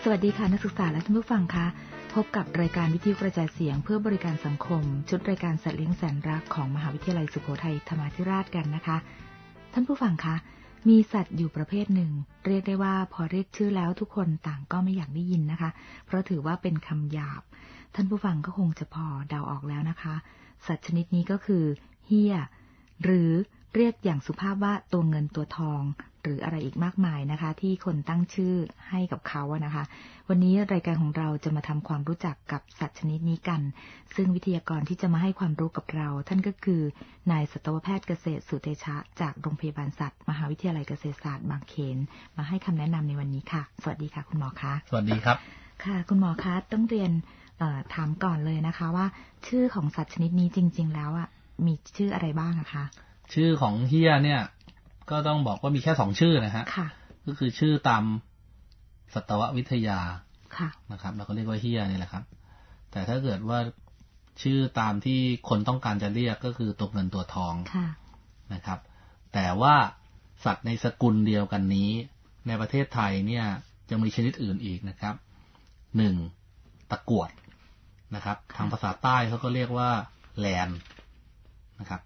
วัสดีค่ะนักศึกษาและท่านผู้ฟังคะพบกับรายการวิทยุกระจายเสียงเพื่อบริการสังคมชุดรายการสัตว์เลี้ยงแสนรักของมหาวิทยาลัยสุโขทัยธรรมาธิราชกันนะคะท่านผู้ฟังคะมีสัตว์อยู่ประเภทหนึ่งเรียกได้ว่าพอเรียกชื่อแล้วทุกคนต่างก็ไม่อยากได้ยินนะคะเพราะถือว่าเป็นคำหยาบท่านผู้ฟังก็คงจะพอเดาออกแล้วนะคะสัตว์ชนิดนี้ก็คือเหี้ยหรือเรียกอย่างสุภาพว่าตัวเงินตัวทองหรืออะไรอีกมากมายนะคะที่คนตั้งชื่อให้กับเขาอะนะคะวันนี้รายการของเราจะมาทำความรู้จักกับสัตว์ชนิดนี้กันซึ่งวิทยากรที่จะมาให้ความรู้กับเราท่านก็คือนายสัตวแพทย์เกษตรสุเตชะจากโรงพยาบาลสัตว์มหาวิทยาลัยเกษตรศาสตร์บางเขนมาให้คำแนะนำในวันนี้ค่ะสวัสดีค่ะคุณหมอคะสวัสดีครับค่ะคุณหมอคะต้องเรียนถามก่อนเลยนะคะว่าชื่อของสัตว์ชนิดนี้จริงๆแล้วอะมีชื่ออะไรบ้างอะคะชื่อของเหี้ยเนี่ยก็ต้องบอกว่ามีแค่2ชื่อนะฮะก็คือชื่อตามสัตววิทยานะครับเราก็เรียกว่าเหี้ยนี่แหละครับแต่ถ้าเกิดว่าชื่อตามที่คนต้องการจะเรียกก็คือตัวเงินตัวทองนะครับแต่ว่าสัตว์ในสกุลเดียวกันนี้ในประเทศไทยเนี่ยจะมีชนิดอื่นอีกนะครับ1ตะกรวดนะครับทางภาษาใต้เขาก็เรียกว่าแลนนะครับ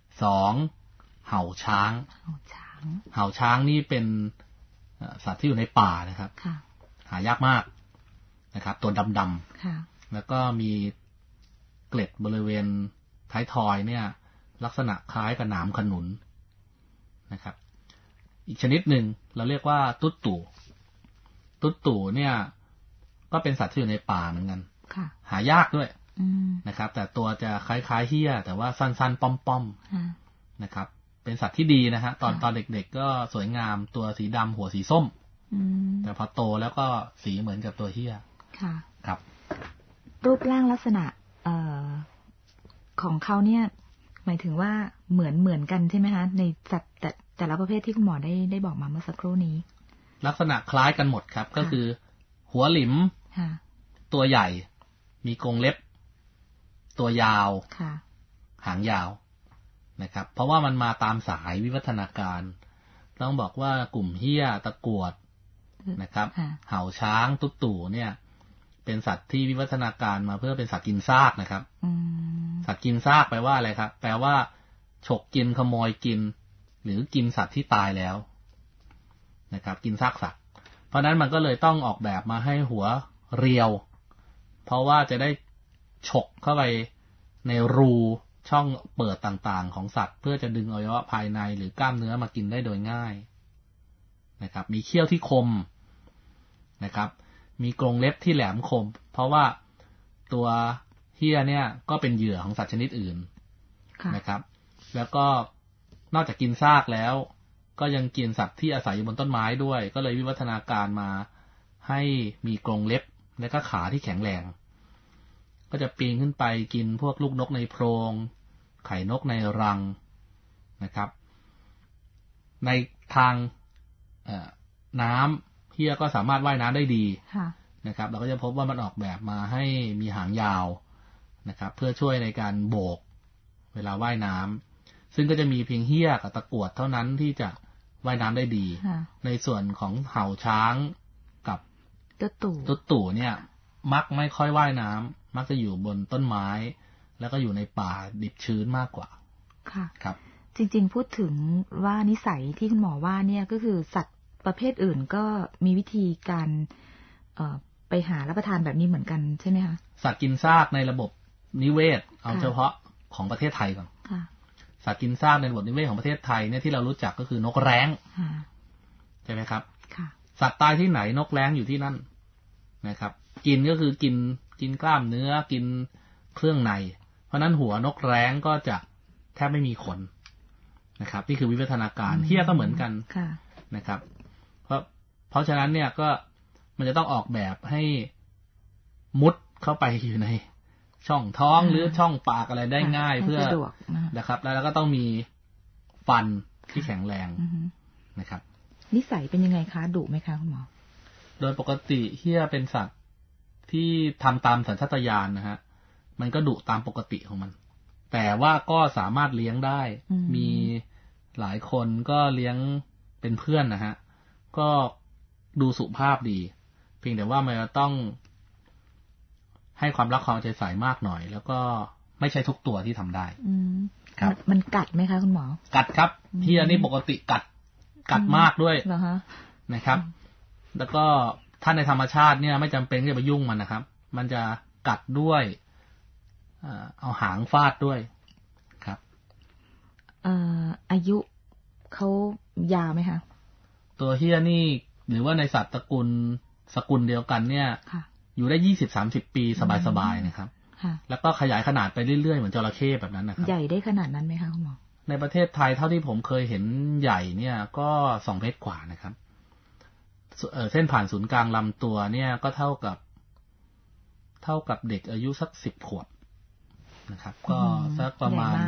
2เห่าช้างเห่าช้างนี่เป็นสัตว์ที่อยู่ในป่านะครับหายากมากนะครับตัวดำๆแล้วก็มีเกล็ดบริเวณท้ายทอยเนี่ยลักษณะคล้ายกับหนามขนุนนะครับอีกชนิดหนึ่งเราเรียกว่าตุ๊ดตู่เนี่ยก็เป็นสัตว์ที่อยู่ในป่าเหมือนกันหายากด้วยนะครับแต่ตัวจะคล้ายๆเหี้ยแต่ว่าสั้นๆป้อมๆนะครับเป็นสัตว์ที่ดีนะฮะตอนเด็กๆก็สวยงามตัวสีดำหัวสีส้มแต่พอโตแล้วก็สีเหมือนกับตัวเหี้ยครับรูปร่างลักษณะของเขาเนี่ยหมายถึงว่าเหมือนกันใช่ไหมคะในสัตว์แต่ละประเภทที่คุณหมอได้บอกมาเมื่อสักครู่นี้ลักษณะคล้ายกันหมดครับก็คือหัวหลิมตัวใหญ่มีกรงเล็บตัวยาวหางยาวนะครับเพราะว่ามันมาตามสายวิวัฒนาการต้องบอกว่ากลุ่มเหี้ยตะกรวดนะครับเห่าช้างตุ๊ดตู่เนี่ยเป็นสัตว์ที่วิวัฒนาการมาเพื่อเป็นสัตว์กินซากนะครับสัตว์กินซากแปลว่าอะไรครับแปลว่าฉกกินขโมยกินหรือกินสัตว์ที่ตายแล้วนะครับกินซากสัตว์เพราะนั้นมันก็เลยต้องออกแบบมาให้หัวเรียวเพราะว่าจะได้ฉกเข้าไปในรูช่องเปิดต่างๆของสัตว์เพื่อจะดึงอวัยวะภายในหรือกล้ามเนื้อมากินได้โดยง่ายนะครับมีเขี้ยวที่คมนะครับมีกรงเล็บที่แหลมคมเพราะว่าตัวเหี้ยเนี่ยก็เป็นเหยื่อของสัตว์ชนิดอื่นนะครับแล้วก็นอกจากกินซากแล้วก็ยังกินสัตว์ที่อาศัยอยู่บนต้นไม้ด้วยก็เลยวิวัฒนาการมาให้มีกรงเล็บและก็ขาที่แข็งแรงก็จะปีนขึ้นไปกินพวกลูกนกในโพรงไข่นกในรังนะครับในทางน้ำเหี้ยก็สามารถว่ายน้ำได้ดีนะครับเราก็จะพบว่ามันออกแบบมาให้มีหางยาวนะครับเพื่อช่วยในการโบกเวลาว่ายน้ำซึ่งก็จะมีเพียงเหี้ยกับตะกรวดเท่านั้นที่จะว่ายน้ำได้ดีในส่วนของเห่าช้างกับตุ๊ดตู่เนี่ยมักไม่ค่อยว่ายน้ำมักจะอยู่บนต้นไม้แล้วก็อยู่ในป่าดิบชื้นมากกว่าค่ะครับจริงๆพูดถึงว่านิสัยที่คุณหมอว่าเนี่ยก็คือสัตว์ประเภทอื่นก็มีวิธีการไปหารับประทานแบบนี้เหมือนกันใช่ไหมคะสัตว์กินซากในระบบนิเวศเอาเฉพาะของประเทศไทยก่อนสัตว์กินซากในระบบนิเวศของประเทศไทยเนี่ยที่เรารู้จักก็คือนกแร้งใช่ไหมครับสัตว์ตายที่ไหนนกแร้งอยู่ที่นั่นนะครับกินก็คือกินกล้ามเนื้อกินเครื่องในเพราะนั้นหัวนกแร้งก็จะแทบไม่มีขนนะครับนี่คือวิวัฒนาการเหี้ยก็เหมือนกันนะครับเพราะฉะนั้นเนี่ยก็มันจะต้องออกแบบให้มุดเข้าไปอยู่ในช่องท้องหรือช่องปากอะไรได้ง่ายเพื่อนะครับแล้วก็ต้องมีฟันที่แข็งแรงนะครับนิสัยเป็นยังไงคะดุไหมคะคุณหมอโดยปกติเหี้ยเป็นสัตว์ที่ทำตามสัญชาตญาณนะฮะมันก็ดุตามปกติของมันแต่ว่าก็สามารถเลี้ยงได้มีหลายคนก็เลี้ยงเป็นเพื่อนนะฮะก็ดูสุภาพดีเพียงแต่ว่ามันต้องให้ความรักความใจใส่มากหน่อยแล้วก็ไม่ใช่ทุกตัวที่ทำได้ครับมันกัดไหมคะคุณหมอกัดครับเฮียนี่ปกติกัดมากด้วยนะครับแล้วก็ถ้าในธรรมชาติเนี่ยไม่จำเป็นที่จะไปยุ่งมันนะครับมันจะกัดด้วยเอาหางฟาดด้วยครับอายุเขายาวไหมคะตัวเฮียนี่หรือว่าในสัตว์ตระกูลสกุลเดียวกันเนี่ยอยู่ได้20-30 ปีสบายๆนะครับแล้วก็ขยายขนาดไปเรื่อยๆเหมือนจระเข้แบบนั้นนะครับใหญ่ได้ขนาดนั้นไหมคะคุณหมอในประเทศไทยเท่าที่ผมเคยเห็นใหญ่เนี่ยก็2 เมตรกว่านะครับเส้นผ่านศูนย์กลางลำตัวเนี่ยก็เท่ากับเด็กอายุสัก10 ขวบนะครับก็สักประมาณ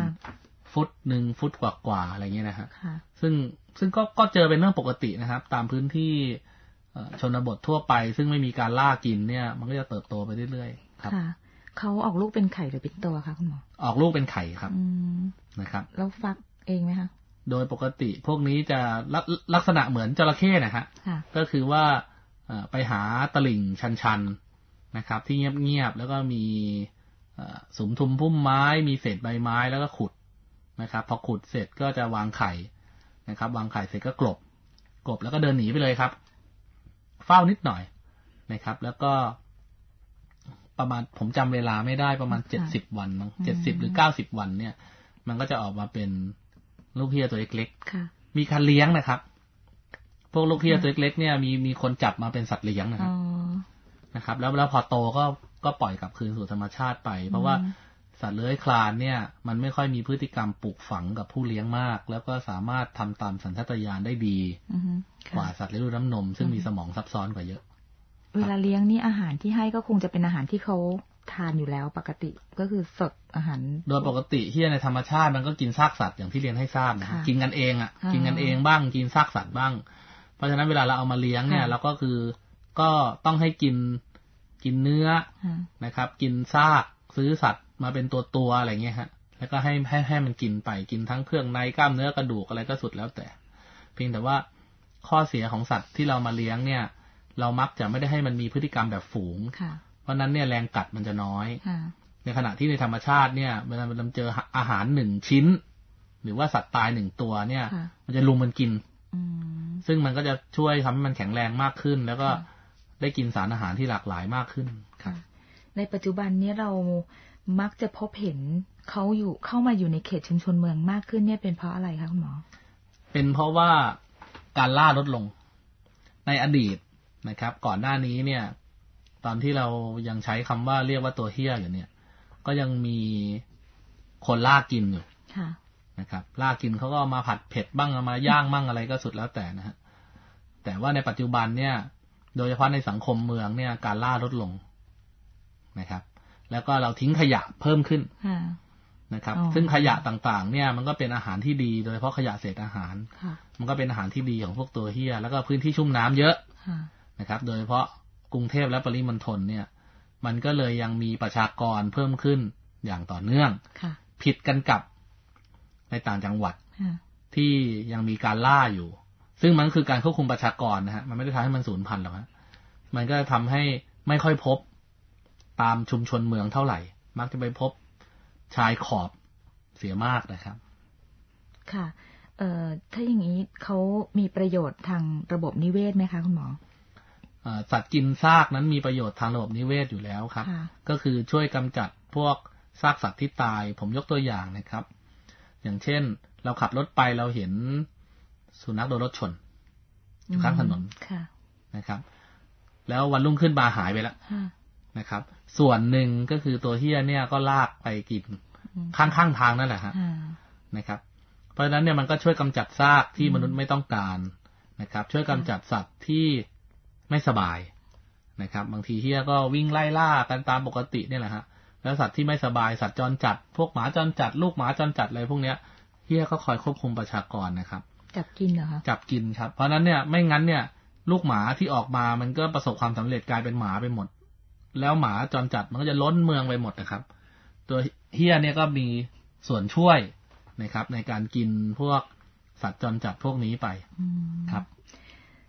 1 ฟุตกว่าๆอะไรเงี้ยนะฮะซึ่งก็เจอเป็นเรื่องปกตินะครับตามพื้นที่ชนบททั่วไปซึ่งไม่มีการล่ากินเนี่ยมันก็จะเติบโตไปเรื่อยๆครับเขาออกลูกเป็นไข่หรือเป็นตัวคะคุณหมอออกลูกเป็นไข่ครับนะครับแล้วฟักเองไหมคะโดยปกติพวกนี้จะลักษณะเหมือนจระเข้นะฮะก็คือว่าไปหาตลิ่งชันๆนะครับที่เงียบๆแล้วก็มีสุมทุมพุ่มไม้มีเศษใบไม้แล้วก็ขุดนะครับพอขุดเสร็จก็จะวางไข่นะครับวางไข่เสร็จก็กลบแล้วก็เดินหนีไปเลยครับเฝ้านิดหน่อยนะครับแล้วก็ประมาณผมจำเวลาไม่ได้ประมาณ70 วันมั้ง70 หรือ 90 วันเนี่ยมันก็จะออกมาเป็นลูกเฮียตัวเล็กๆมีการเลี้ยงนะครับพวกลูกเฮียตัวเล็กๆเนี่ยมีคนจับมาเป็นสัตว์เลี้ยงนะครับแล้วพอโตก็ปล่อยกลับคืนสู่ธรรมชาติไปเพราะว่าสัตว์เลื้อยคลานเนี่ยมันไม่ค่อยมีพฤติกรรมปลูกฝังกับผู้เลี้ยงมากแล้วก็สามารถทำตามสัญชาตญาณได้ดีกว่าสัตว์เลี้ยงดูน้ำนมซึ่งมีสมองซับซ้อนกว่าเยอะเวลาเลี้ยงนี่อาหารที่ให้ก็คงจะเป็นอาหารที่เขาทานอยู่แล้วปกติก็คือสดอาหารโดยปกติเฮียในธรรมชาติมันก็กินซากสัตว์อย่างที่เรียนให้ทราบนะกินกันเองกินกันเองบ้างกินซากสัตว์บ้างเพราะฉะนั้นเวลาเราเอามาเลี้ยงเนี่ยเราก็คือก็ต้องให้กินเนื้อนะครับกินซากซื้อสัตว์มาเป็นตัวอะไรเงี้ยฮะแล้วก็ให้มันกินไปกินทั้งเครื่องในกล้ามเนื้อกระดูกอะไรก็สุดแล้วแต่เพียงแต่ว่าข้อเสียของสัตว์ที่เรามาเลี้ยงเนี่ยเรามักจะไม่ได้ให้มันมีพฤติกรรมแบบฝูงเพราะนั้นเนี่ยแรงกัดมันจะน้อยในขณะที่ในธรรมชาติเนี่ยเวลามันเจออาหาร1 ชิ้นหรือว่าสัตว์ตาย1 ตัวเนี่ยมันจะลุมมันกินซึ่งมันก็จะช่วยทำให้มันแข็งแรงมากขึ้นแล้วก็ได้กินสารอาหารที่หลากหลายมากขึ้นครับในปัจจุบันนี้เรามักจะพบเห็นเขาเข้ามาอยู่ในเขตชุมชนเมืองมากขึ้นเนี่ยเป็นเพราะอะไรคะคุณหมอเป็นเพราะว่าการล่าลดลงในอดีตนะครับก่อนหน้านี้เนี่ยตอนที่เรายังใช้คำว่าเรียกว่าตัวเหี้ยอยู่เนี่ยก็ยังมีคนล่ากินอยู่นะครับล่ากินเขาก็มาผัดเผ็ดบ้างมาย่างบ้างอะไรก็สุดแล้วแต่นะฮะแต่ว่าในปัจจุบันเนี่ยโดยเฉพาะในสังคมเมืองเนี่ยการล่าลดลงนะครับแล้วก็เราทิ้งขยะเพิ่มขึ้นนะครับซึ่งขยะต่างๆเนี่ยมันก็เป็นอาหารที่ดีโดยเฉพาะขยะเศษอาหารมันก็เป็นอาหารที่ดีของพวกตัวเหี้ยแล้วก็พื้นที่ชุ่มน้ำเยอะนะครับโดยเฉพาะกรุงเทพและปริมณฑลเนี่ยมันก็เลยยังมีประชากรเพิ่มขึ้นอย่างต่อเนื่องผิดกันกับในต่างจังหวัดที่ยังมีการล่าอยู่ซึ่งมันคือการควบคุมประชากรนะฮะมันไม่ได้ทำให้มันสูญพันธุ์หรอกฮะมันก็ทำให้ไม่ค่อยพบตามชุมชนเมืองเท่าไหร่มักจะไปพบชายขอบเสียมากนะครับค่ะถ้าอย่างนี้เขามีประโยชน์ทางระบบนิเวศไหมคะคุณหมอสัตว์กินซากนั้นมีประโยชน์ทางระบบนิเวศอยู่แล้วครับก็คือช่วยกำจัดพวกซากสัตว์ที่ตายผมยกตัวอย่างนะครับอย่างเช่นเราขับรถไปเราเห็นสุนัขโดนรถชนอยู่ข้างถนนนะครับแล้ววันรุ่งขึ้นมาหายไปแล้วนะครับส่วนหนึ่งก็คือตัวเหี้ยเนี่ยก็ลากไปกินข้างทางนั่นแหละฮะนะครับเพราะฉะนั้นเนี่ยมันก็ช่วยกำจัดซากที่มนุษย์ไม่ต้องการนะครับช่วยกำจัดสัตว์ที่ไม่สบายนะครับบางทีเหี้ยก็วิ่งไล่ล่ากันตามปกติเนี่ยแหละฮะแล้วสัตว์ที่ไม่สบายสัตว์จรจัดพวกหมาจรจัดลูกหมาจรจัดอะไรพวกเนี้ยเหี้ยก็คอยควบคุมประชากรนะครับจับกินเหรอคะจับกินครับเพราะนั้นเนี่ยไม่งั้นเนี่ยลูกหมาที่ออกมามันก็ประสบความสำเร็จกลายเป็นหมาไปหมดแล้วหมาจรจัดมันก็จะล้นเมืองไปหมดนะครับตัวเหี้ยเนี่ยก็มีส่วนช่วยนะครับในการกินพวกสัตว์จรจัดพวกนี้ไปครับ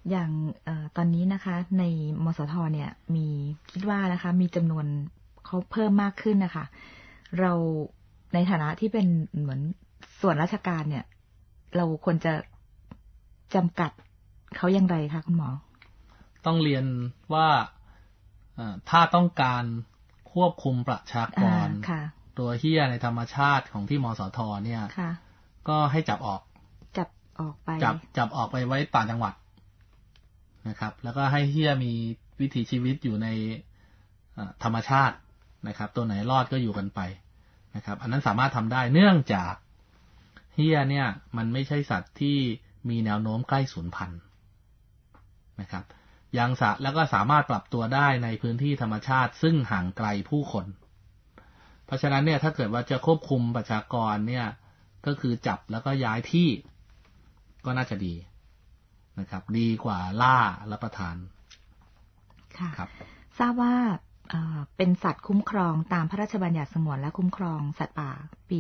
อย่างตอนนี้นะคะในมสทเนี่ยมีคิดว่านะคะมีจำนวนเขาเพิ่มมากขึ้นนะคะเราในฐานะที่เป็นเหมือนส่วนราชการเนี่ยเราควรจะจำกัดเขาอย่างไรคะคุณหมอต้องเรียนว่าถ้าต้องการควบคุมประชากรตัวเหี้ยในธรรมชาติของที่มสทเนี่ยก็ให้จับออกไปจับออกไปไว้ต่างจังหวัดนะครับแล้วก็ให้เหี้ยมีวิถีชีวิตอยู่ในธรรมชาตินะครับตัวไหนรอดก็อยู่กันไปนะครับอันนั้นสามารถทำได้เนื่องจากเหี้ยเนี่ยมันไม่ใช่สัตว์ที่มีแนวโน้มใกล้สูญพันธุ์นะครับแล้วก็สามารถปรับตัวได้ในพื้นที่ธรรมชาติซึ่งห่างไกลผู้คนเพราะฉะนั้นเนี่ยถ้าเกิดว่าจะควบคุมประชากรเนี่ยก็คือจับแล้วก็ย้ายที่ก็น่าจะดีนะครับดีกว่าล่ารับประทานค่ะครับทราบว่าเป็นสัตว์คุ้มครองตามพระราชบัญญัติสงวนและคุ้มครองสัตว์ป่าปี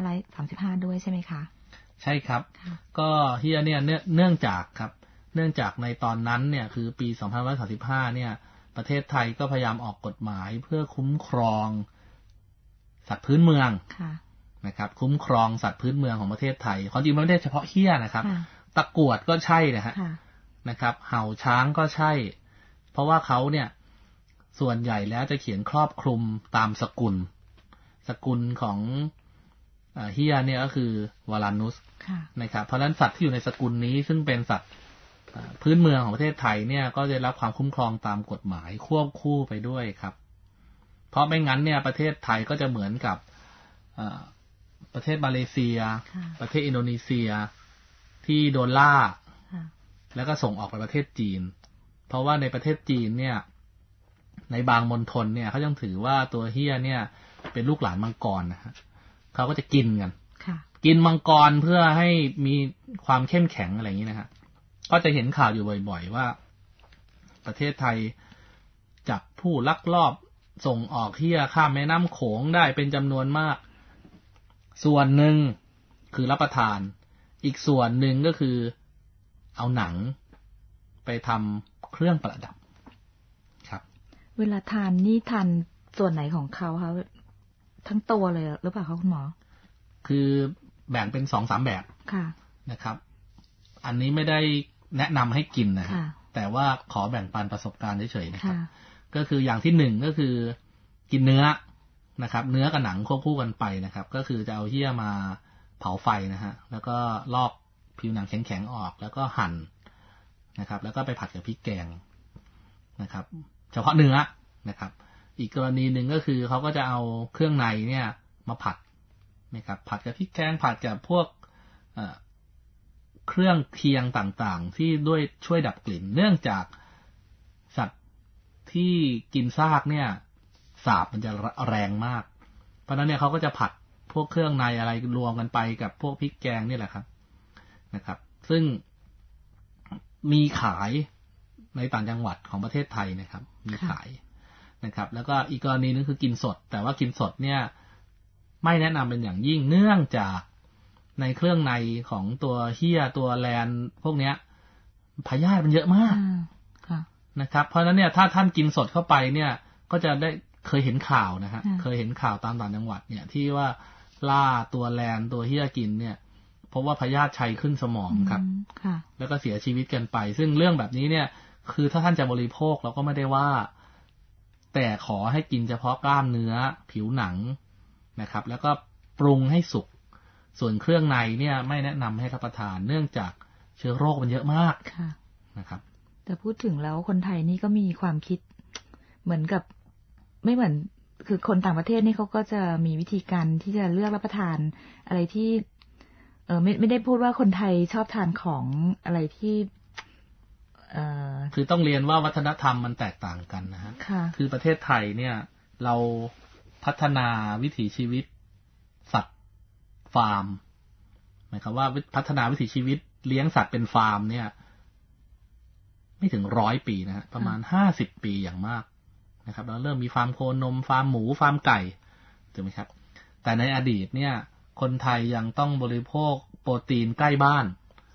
2535ด้วยใช่ไหมคะใช่ครับก็เหี้ยเนี่ยเนื่องจากในตอนนั้นเนี่ยคือปี2535เนี่ยประเทศไทยก็พยายามออกกฎหมายเพื่อคุ้มครองสัตว์พื้นเมืองนะครับคุ้มครองสัตว์พื้นเมืองของประเทศไทยความจริงไม่ได้เฉพาะเหี้ยนะครับตะกรวดก็ใช่นะครับเห่าช้างก็ใช่เพราะว่าเขาเนี่ยส่วนใหญ่แล้วจะเขียนครอบคลุมตามสกุลของเหี้ยเนี่ยก็คือวาลานุสนะครับเพราะฉะนั้นสัตว์ที่อยู่ในสกุลนี้ซึ่งเป็นสัตว์พื้นเมืองของประเทศไทยเนี่ยก็จะรับความคุ้มครองตามกฎหมายควบคู่ไปด้วยครับเพราะไม่งั้นเนี่ยประเทศไทยก็จะเหมือนกับประเทศมาเลเซียประเทศอินโดนีเซียที่โดนล่าแล้วก็ส่งออกไปประเทศจีนเพราะว่าในประเทศจีนเนี่ยในบางมณฑลเนี่ยเขายังถือว่าตัวเหี้ยเนี่ยเป็นลูกหลานมังกรนะฮะเขาก็จะกินกันกินมังกรเพื่อให้มีความเข้มแข็งอะไรอย่างนี้นะฮะก็จะเห็นข่าวอยู่บ่อยๆว่าประเทศไทยจับผู้ลักลอบส่งออกเหี้ยข้ามแม่น้ำโขงได้เป็นจำนวนมากส่วนหนึ่งคือรับประทานอีกส่วนหนึ่งก็คือเอาหนังไปทำเครื่องประดับครับเวลาทานนี่ทานส่วนไหนของเขาคะทั้งตัวเลยหรือเปล่าคะคุณหมอคือแบ่งเป็น 2-3 แบบนะครับอันนี้ไม่ได้แนะนำให้กินนะแต่ว่าขอแบ่งปันประสบการณ์เฉยๆนะครับก็คืออย่างที่1ก็คือกินเนื้อนะครับเนื้อกับหนังควบคู่กันไปนะครับก็คือจะเอาเหี้ยมาเผาไฟนะฮะแล้วก็ลอกผิวหนังแข็งๆออกแล้วก็หั่นนะครับแล้วก็ไปผัดกับพริกแกงนะครับเฉพาะเนื้อนะครับอีกกรณีหนึ่งก็คือเขาก็จะเอาเครื่องในเนี่ยมาผัดนะครับผัดกับพริกแกงผัดกับพวกเครื่องเคียงต่างๆที่ด้วยช่วยดับกลิ่นเนื่องจากสัตว์ที่กินซากเนี่ยสาบมันจะแรงมากเพราะนั้นเนี่ยเขาก็จะผัดพวกเครื่องในอะไรรวมกันไปกับพวกพริกแกงนี่แหละครับนะครับซึ่งมีขายในต่างจังหวัดของประเทศไทยนะครับมีขายนะครับแล้วก็อีกกรณีนึงคือกินสดแต่ว่ากินสดเนี่ยไม่แนะนำเป็นอย่างยิ่งเนื่องจากในเครื่องในของตัวเหี้ยตัวแลนพวกเนี้ยพยาธิมันเยอะมากนะครับเพราะฉะนั้นเนี่ยถ้าท่านกินสดเข้าไปเนี่ยก็จะได้เคยเห็นข่าวนะฮะเคยเห็นข่าวตามต่างจังหวัดเนี่ยที่ว่าล่าตัวแลนตัวเหี้ยกินเนี่ยเพราะว่าพยาธิชัยขึ้นสมองครับแล้วก็เสียชีวิตกันไปซึ่งเรื่องแบบนี้เนี่ยคือถ้าท่านจะบริโภคเราก็ไม่ได้ว่าแต่ขอให้กินเฉพาะกล้ามเนื้อผิวหนังนะครับแล้วก็ปรุงให้สุกส่วนเครื่องในเนี่ยไม่แนะนำให้รับประทานเนื่องจากเชื้อโรคมันเยอะมากนะครับแต่พูดถึงแล้วคนไทยนี่ก็มีความคิดเหมือนกับไม่เหมือนคือคนต่างประเทศนี่เขาก็จะมีวิธีการที่จะเลือกรับประทานอะไรที่ไม่ได้พูดว่าคนไทยชอบทานของอะไรที่คือต้องเรียนว่าวัฒนธรรมมันแตกต่างกันนะฮะคือประเทศไทยเนี่ยเราพัฒนาวิถีชีวิตสัตว์ฟาร์มหมายความว่าพัฒนาวิถีชีวิตเลี้ยงสัตว์เป็นฟาร์มเนี่ยไม่ถึง100 ปีนะฮะประมาณ50 ปีอย่างมากนะครับเราเริ่มมีฟาร์มโคนมฟาร์มหมูฟาร์มไก่ถูกไหมครับแต่ในอดีตเนี่ยคนไทยยังต้องบริโภคโปรตีนใกล้บ้าน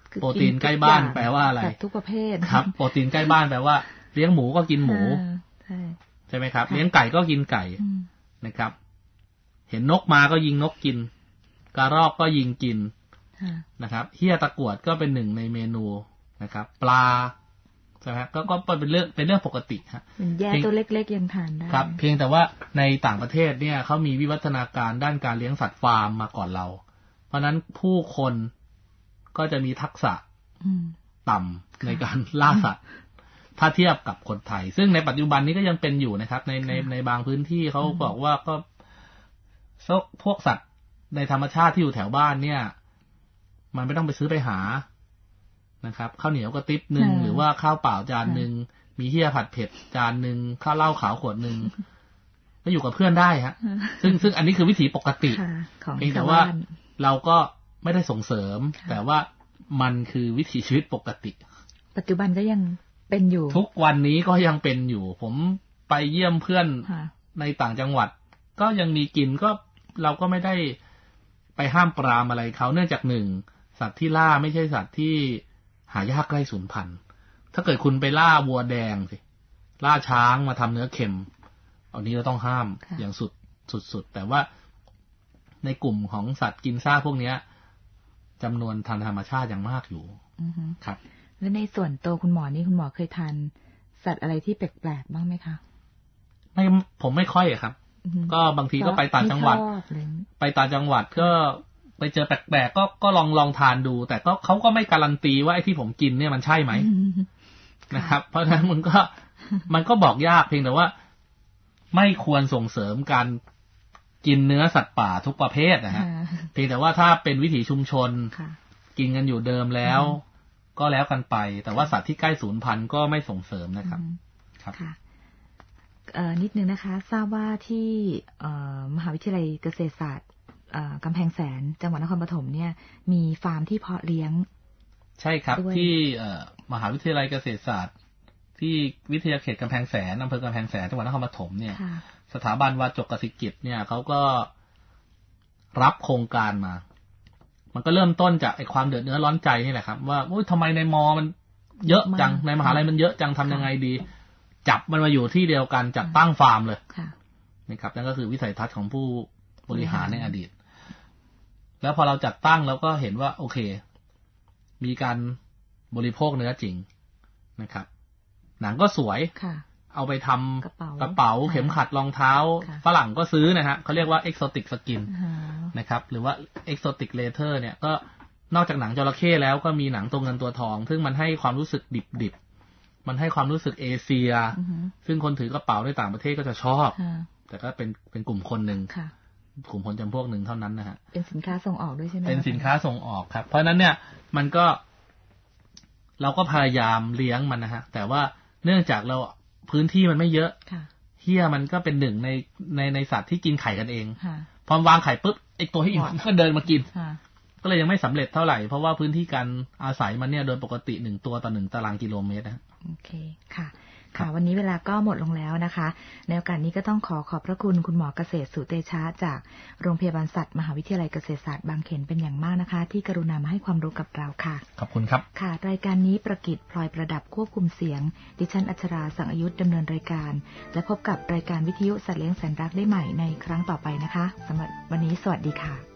โปรตีนใกล้บ้านแปลว่าอะไรทุกประเภทครับโปรตีนใกล้บ้านแปลว่าเลี้ยงหมูก็กินหมูใช่ไหมครับเลี้ยงไก่ก็กินไก่นะครับเห็นนกมาก็ยิงนกกินกระรอกก็ยิงกินนะครับเหี้ยตะกรวดก็เป็นหนึ่งในเมนูนะครับปลาใช่ไหมก็เป็นเรื่องปกติฮะแย่ตัวเล็กๆยังทานได้ครับเพียงแต่ว่าในต่างประเทศเนี่ยเขามีวิวัฒนาการด้านการเลี้ยงสัตว์ฟาร์มมาก่อนเราเพราะนั้นผู้คนก็จะมีทักษะต่ำในการล่าสัตว์ถ้าเทียบกับคนไทยซึ่งในปัจจุบันนี้ก็ยังเป็นอยู่นะครับในบางพื้นที่เขาบอกว่าก็พวกสัตว์ในธรรมชาติที่อยู่แถวบ้านเนี่ยมันไม่ต้องไปซื้อไปหานะครับข้าวเหนียวกระติบนึงหรือว่าข้าวเปล่าจานนึงมีเหี้ยผัดเผ็ดจานนึงข้าวเหล้าขาวขวดนึงก็อยู่กับเพื่อนได้ฮะซึ่งอันนี้คือวิถีปกติเพียงแต่ว่าเราก็ไม่ได้ส่งเสริมแต่ว่ามันคือวิถีชีวิตปกติปัจจุบันก็ยังเป็นอยู่ทุกวันนี้ก็ยังเป็นอยู่ผมไปเยี่ยมเพื่อนในต่างจังหวัดก็ยังมีกินก็เราก็ไม่ได้ไปห้ามปรามอะไรเขาเนื่องจากหนึ่งสัตว์ที่ล่าไม่ใช่สัตว์ที่หายากใกล้สูญพันธุ์ถ้าเกิดคุณไปล่าวัวแดงสิล่าช้างมาทำเนื้อเค็มอันนี้เราต้องห้ามอย่างสุดแต่ว่าในกลุ่มของสัตว์กินซ่าพวกนี้จำนวนทางธรรมชาติยังมากอยู่ครับแล้วในส่วนตัวคุณหมอนี่คุณหมอเคยทานสัตว์อะไรที่แปลกๆบ้างไหมคะไม่ผมไม่ค่อยครับก็บางทีก็ไปต่างจังหวัดก็ไปเจอแปลกๆก็ลองทานดูแต่ก็เขาก็ไม่การันตีว่าไอ้ที่ผมกินเนี่ยมันใช่ไหมนะครับเพราะฉะนั้นมันก็บอกยากเพียงแต่ว่าไม่ควรส่งเสริมการกินเนื้อสัตว์ป่าทุกประเภทนะฮะเพียงแต่ว่าถ้าเป็นวิถีชุมชนกินกันอยู่เดิมแล้วก็แล้วกันไปแต่ว่าสัตว์ที่ใกล้สูญพันธุ์ก็ไม่ส่งเสริมนะครับครับนิดนึงนะคะทราบว่าที่มหาวิทยาลัยเกษตรศาสตร์กำแพงแสนจังหวัดนครปฐมเนี่ยมีฟาร์มที่เพาะเลี้ยงใช่ครับที่มหาวิทยาลัยเกษตรศาสตร์ที่วิทยาเขตกำแพงแสนอำเภอกำแพงแสนจังหวัดนครปฐมเนี่ยสถาบันวาจกกสิกิจเนี่ยเขาก็รับโครงการมามันก็เริ่มต้นจากไอ้ความเดือดเนื้อร้อนใจนี่แหละครับว่าทำไมในมอมันเยอะจังในมหาลัยมันเยอะจังทำยังไงดีจับมันมาอยู่ที่เดียวกันจัดตั้งฟาร์มเลยนะครับนั่นก็คือวิสัยทัศน์ของผู้บริหารในอดีตแล้วพอเราจัดตั้งเราก็เห็นว่าโอเคมีการบริโภคเนื้อจริงนะครับหนังก็สวยเอาไปทำกระเป๋าเข็มขัดรองเท้าฝรั่งก็ซื้อนะฮะเขาเรียกว่า exotic skin นะครับหรือว่า exotic leather เนี่ยก็นอกจากหนังจระเข้แล้วก็มีหนังตัวเงินตัวทองซึ่งมันให้ความรู้สึกดิบมันให้ความรู้สึกเอเชียซึ่งคนถือกระเป๋าในต่างประเทศก็จะชอบแต่ก็เป็นกลุ่มคนหนึ่งกลุ่มคนจำพวกหนึ่งเท่านั้นนะฮะเป็นสินค้าส่งออกด้วยใช่ไหมเป็นสินค้าส่งออกครับเพราะนั้นเนี่ยมันก็เราก็พยายามเลี้ยงมันนะฮะแต่ว่าเนื่องจากเราพื้นที่มันไม่เยอะเหี้ยมันก็เป็นหนึ่งในสัตว์ที่กินไข่กันเองพอวางไข่ปุ๊บไอ้ตัวที่อยู่ก็เดินมากินก็เลยยังไม่สำเร็จเท่าไหร่เพราะว่าพื้นที่การอาศัยมันเนี่ยโดยปกติ1ตัวต่อ1ตารางกิโลเมตรนะโอเคค่ะวันนี้เวลาก็หมดลงแล้วนะคะในโอกาสนี้ก็ต้องขอบพระคุณคุณหมอเกษตรสุเตชะจากโรงพยาบาลสัตว์มหาวิทยาลัยเกษตรศาสตร์บางเขนเป็นอย่างมากนะคะที่กรุณามาให้ความรู้กับเราค่ะขอบคุณครับค่ะรายการนี้ประกิตพลอยประดับควบคุมเสียงดิฉันอัชราสังอายุดำเนินรายการและพบกับรายการวิทยุสัตว์เลี้ยงแสนรักได้ใหม่ในครั้งต่อไปนะคะสำหรับวันนี้สวัสดีค่ะ